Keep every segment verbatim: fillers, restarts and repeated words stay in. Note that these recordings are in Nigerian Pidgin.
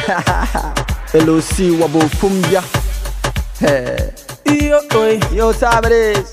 L O C Wabo Fumbia. Hey. Yo, oi. Yo, time it is.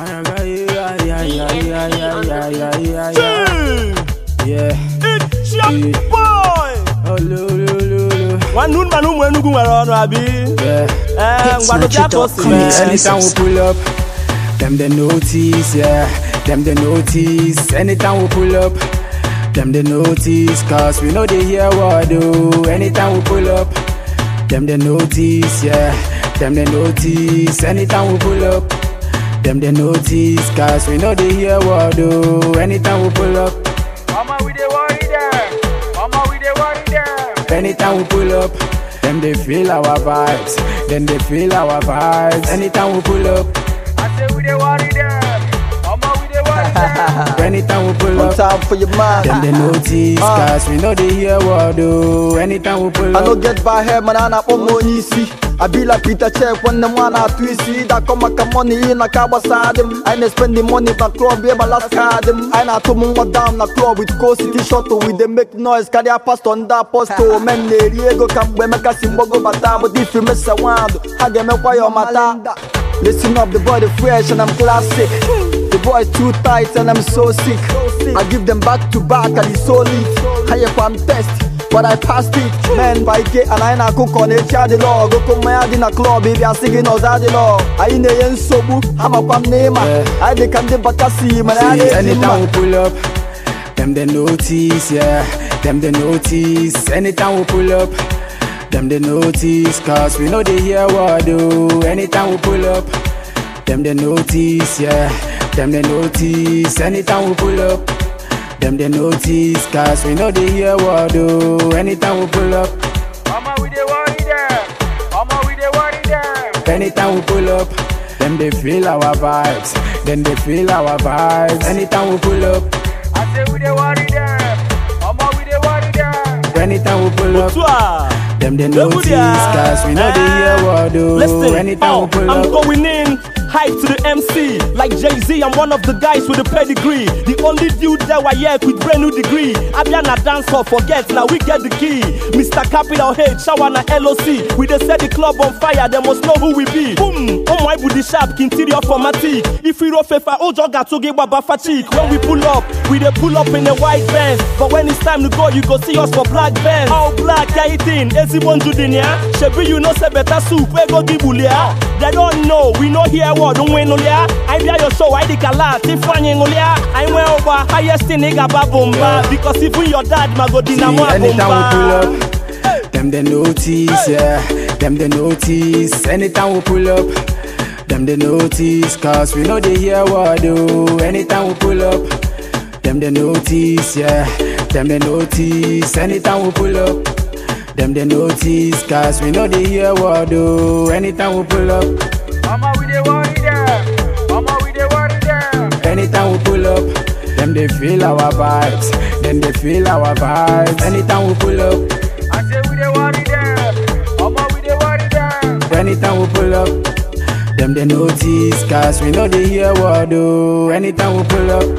Yeah. It's your boy. Oh, lo, lo, lo, lo. One noon, man, who went to go around, Abi. Yeah. Eh, what the cost? Anytime we pull up, them they notice, yeah. Them they notice. Anytime we pull up, them they notice. Cause we know they hear what I do. Anytime we pull up, them they notice, yeah. Them they notice. Anytime we pull up, them they notice. Cause we know they hear what I do. Anytime we pull up, Mama, we dey worry them. Mama, we dey worry them. anytime we pull up, them they feel our vibes. Then they feel our vibes. Anytime we pull up, I say we dey worry them. Mama, we dey worry them. anytime we pull One up, time for your man. them they notice. Ah. Cause we know they hear what I do. Anytime we pull I up, no get by hair, man, I not more easy. I be like Peter Check when the man I twist see that come back money in a car beside him. I ain't spend the money but club be my last card him. I not to move down the club with Coast City shuttle with the make noise. Carry a pass on that posto. Men they go come when make a simbogo bata. But if you miss a one, I get me why your mata. Listen up, the body fresh and I'm classic. The boy too tight and I'm so sick. I give them back to back and it's so lit. I am test. But I passed it, man, by K and I na cook on it, the law. Go come my in a club, baby, I'm singing us the law. I in the end sobu, I'm a pam name. I de can de bakasi, man. see, anytime we pull up, them they notice, yeah. Them they notice. Anytime we pull up, them they notice. Cause we know they hear what I do. Anytime we pull up, them they notice, yeah. Them they notice. Anytime we pull up, them they notice. Cause we know they hear what I do. Anytime we pull up, Mama, we dey worry them. Mama, we dey worry them. anytime we pull up, them they feel our vibes. Then they feel our vibes. Anytime we pull up, I say we dey worry them. Mama, we dey worry them. anytime we pull up, Toi. them they notice. Cause we know they hear what I do. Listen, Anytime oh, we pull I'm up, going in. Hype to the M C, like Jay-Z, I'm one of the guys with a pedigree. The only dude there were here with brand new degree. Abiana dance or forget, now we get the key. Mister Capital H, shower na L O C. We dey set the club on fire, they must know who we be. Boom, oh my booty sharp, interior formatic. If we roll fefa, oh joga to give baba fatigue. When we pull up, we dey pull up in a white Benz. But when it's time to go, you go see us for black Benz. All black, yeah, eating, easy one judinia. Shebi you know say better soup, we go give bulia. They don't know, we know here what. Don't win no lia. I be your show. I di kala. Tiffany ngolia. I went over highest in nigga babumba. Because even your dad ma go dinamo see, anytime we pull bomba. up, them they notice, yeah. Them they notice. Anytime we pull up, them they notice. Cause we know they hear what I do. Anytime we pull up, them they notice, yeah. Them they notice. Anytime we pull up, them they notice. Cause we know they hear what I do. Anytime we pull up, Mama, we dey worry them. Mama, we dey worry them. anytime we pull up, them they feel our vibes. Then they feel our vibes. Anytime we pull up, I say we dey worry them. Mama, we dey worry them. anytime we pull up, them they notice. Cause we know they hear what I do. Anytime we pull up,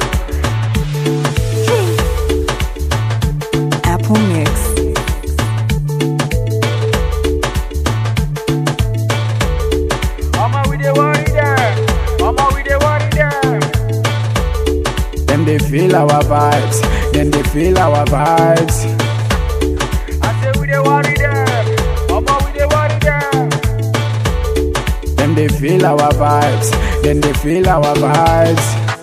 Apple Mix. Mama, we dey worry them. Mama, we dey worry them. them they feel our vibes. Then they feel our vibes. I say we dey worry them. Mama, we dey worry them. Them they feel our vibes. Then they feel our vibes.